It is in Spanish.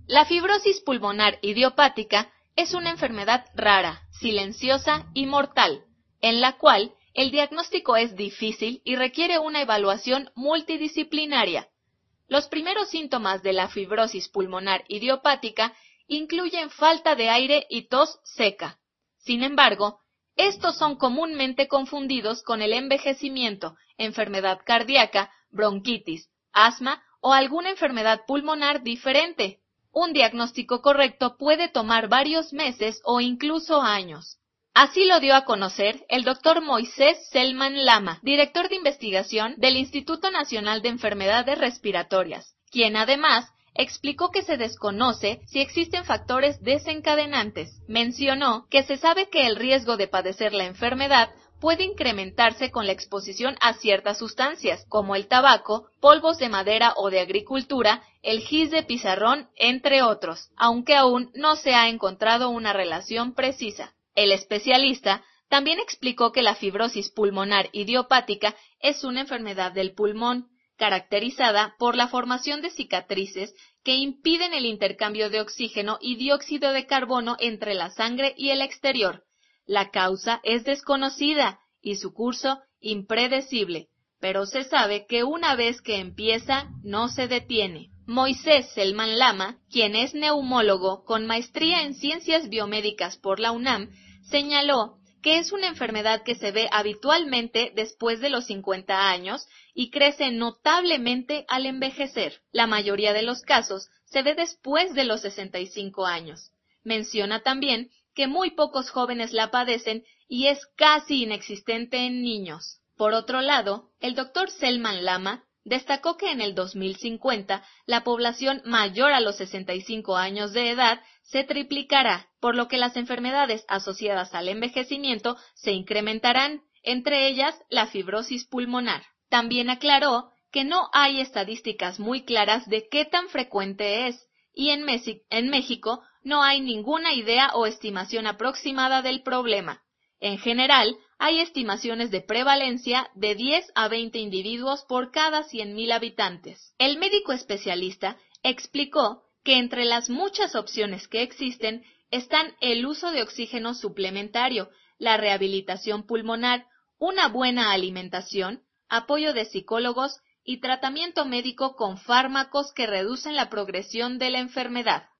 La fibrosis pulmonar idiopática es una enfermedad rara, silenciosa y mortal, en la cual el diagnóstico es difícil y requiere una evaluación multidisciplinaria. Los primeros síntomas de la fibrosis pulmonar idiopática incluyen falta de aire y tos seca. Sin embargo, estos son comúnmente confundidos con el envejecimiento, enfermedad cardíaca, bronquitis, asma o alguna enfermedad pulmonar diferente. Un diagnóstico correcto puede tomar varios meses o incluso años. Así lo dio a conocer el Dr. Moisés Selman Lama, director de investigación del Instituto Nacional de Enfermedades Respiratorias, quien además explicó que se desconoce si existen factores desencadenantes. Mencionó que se sabe que el riesgo de padecer la enfermedad puede incrementarse con la exposición a ciertas sustancias, como el tabaco, polvos de madera o de agricultura, el gis de pizarrón, entre otros, aunque aún no se ha encontrado una relación precisa. El especialista también explicó que la fibrosis pulmonar idiopática es una enfermedad del pulmón, caracterizada por la formación de cicatrices que impiden el intercambio de oxígeno y dióxido de carbono entre la sangre y el exterior. La causa es desconocida y su curso impredecible, pero se sabe que una vez que empieza, no se detiene. Moisés Selman Lama, quien es neumólogo con maestría en Ciencias Biomédicas por la UNAM, señaló que es una enfermedad que se ve habitualmente después de los 50 años y crece notablemente al envejecer. La mayoría de los casos se ve después de los 65 años. Menciona también que muy pocos jóvenes la padecen y es casi inexistente en niños. Por otro lado, el Dr. Selman Lama destacó que en el 2050 la población mayor a los 65 años de edad se triplicará, por lo que las enfermedades asociadas al envejecimiento se incrementarán, entre ellas la fibrosis pulmonar. También aclaró que no hay estadísticas muy claras de qué tan frecuente es, y en México no hay ninguna idea o estimación aproximada del problema. En general, hay estimaciones de prevalencia de 10 a 20 individuos por cada 100.000 habitantes. El médico especialista explicó que entre las muchas opciones que existen están el uso de oxígeno suplementario, la rehabilitación pulmonar, una buena alimentación, apoyo de psicólogos y tratamiento médico con fármacos que reducen la progresión de la enfermedad.